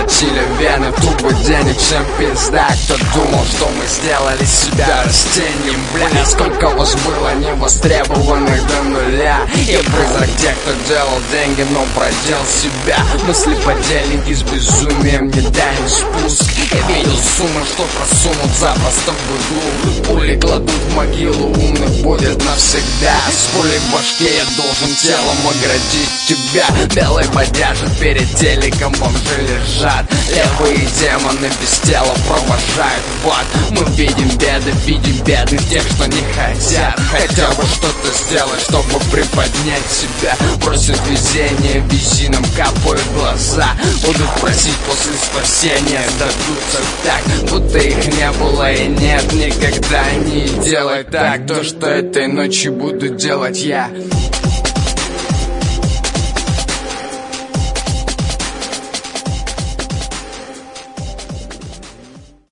Прокатили вены, трубы денег, всем пизда. Кто думал, что мы сделали себя растением, бля. Сколько вас было невостребованных до нуля. Я призрак тех, кто делал деньги, но продел себя. Мысли подельники с безумием, не дай им спуск. Я видел суммы, что просунут запросто в иглу. Пули кладут в могилу, умных будет навсегда. С пулей в башке я должен телом оградить тебя. Белые подяжат перед телеком, бомжи лежат. Левые демоны без тела провожают в ад. Мы видим беды тех, что не хотят хотя бы что-то сделать, чтобы приподнять себя. Просят везение, бензином капают глаза. Будут просить после спасения, дадутся так, будто их не было и нет никогда. Не делай так, то, что этой ночью буду делать я.